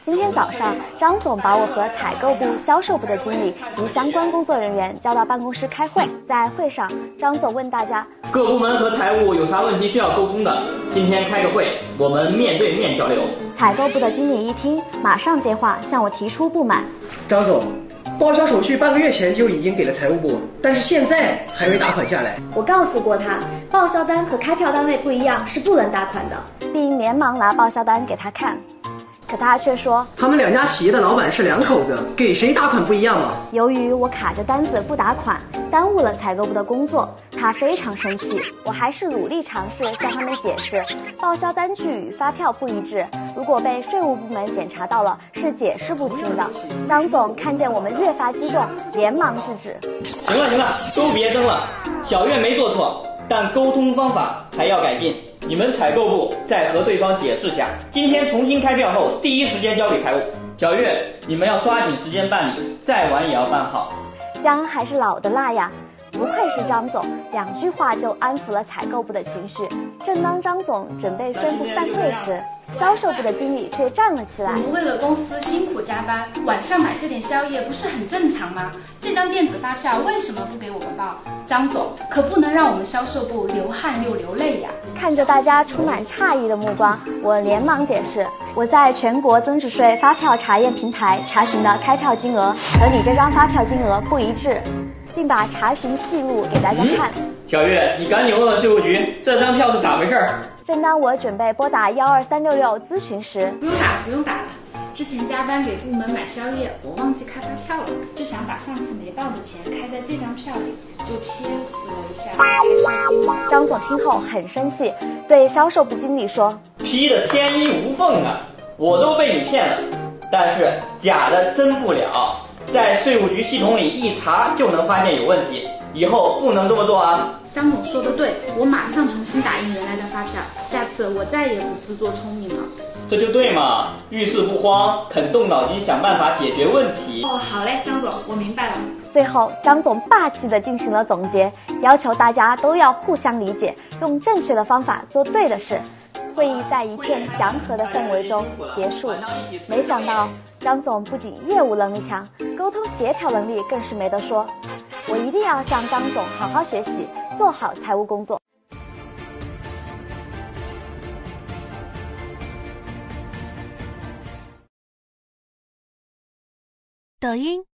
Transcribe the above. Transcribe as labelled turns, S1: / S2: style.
S1: 今天早上，张总把我和采购部、销售部的经理及相关工作人员叫到办公室开会。在会上，张总问大家，
S2: 各部门和财务有啥问题需要沟通的，今天开个会，我们面对面交流。
S1: 采购部的经理一听，马上接话，向我提出不满。
S3: 张总，报销手续半个月前就已经给了财务部，但是现在还没打款下来。
S4: 我告诉过他，报销单和开票单位不一样，是不能打款的，
S1: 并连忙拿报销单给他看。可他却说，
S3: 他们两家企业的老板是两口子，给谁打款不一样吗？
S1: 由于我卡着单子不打款，耽误了采购部的工作，他非常生气。我还是努力尝试向他们解释，报销单据与发票不一致，如果被税务部门检查到了，是解释不清的。张总看见我们越发激动，连忙制止。
S2: 行了，都别争了，小月没做错，但沟通方法还要改进。你们采购部再和对方解释下，今天重新开票后，第一时间交给财务。小月，你们要抓紧时间办理，再晚也要办好。
S1: 姜还是老的辣呀，不愧是张总，2句话就安抚了采购部的情绪。正当张总准备宣布散会时，销售部的经理却站了起来。
S5: 我们为了公司辛苦加班，晚上买这点宵夜不是很正常吗？这张电子发票为什么不给我们报？张总可不能让我们销售部流汗又流泪呀！
S1: 看着大家充满诧异的目光，我连忙解释，我在全国增值税发票查验平台查询的开票金额和你这张发票金额不一致，并把查询记录给大家看。
S2: 小月，你赶紧问问税务局，这张票是咋回事？
S1: 正当我准备拨打12366咨询时，
S5: 不用打了。之前加班给部门买宵夜，我忘记开发票了，就想把上次没报的钱开在这张票里，就撇死了一下。
S1: 张总听后很生气，对销售部经理说，
S2: 批的天衣无缝啊，我都被你骗了，但是假的真不了，在税务局系统里一查就能发现有问题，以后不能这么做啊。
S5: 张总说的对，我马上重新打印原来的发票，下次我再也不自作聪明了。
S2: 这就对嘛，遇事不慌，肯动脑筋想办法解决问题。
S5: 哦，好嘞，张总，我明白了。
S1: 最后，张总霸气地进行了总结，要求大家都要互相理解，用正确的方法做对的事。会议在一片祥和的氛围中结束。没想到，张总不仅业务能力强，沟通协调能力更是没得说。我一定要向张总好好学习，做好财务工作。
S6: 抖音。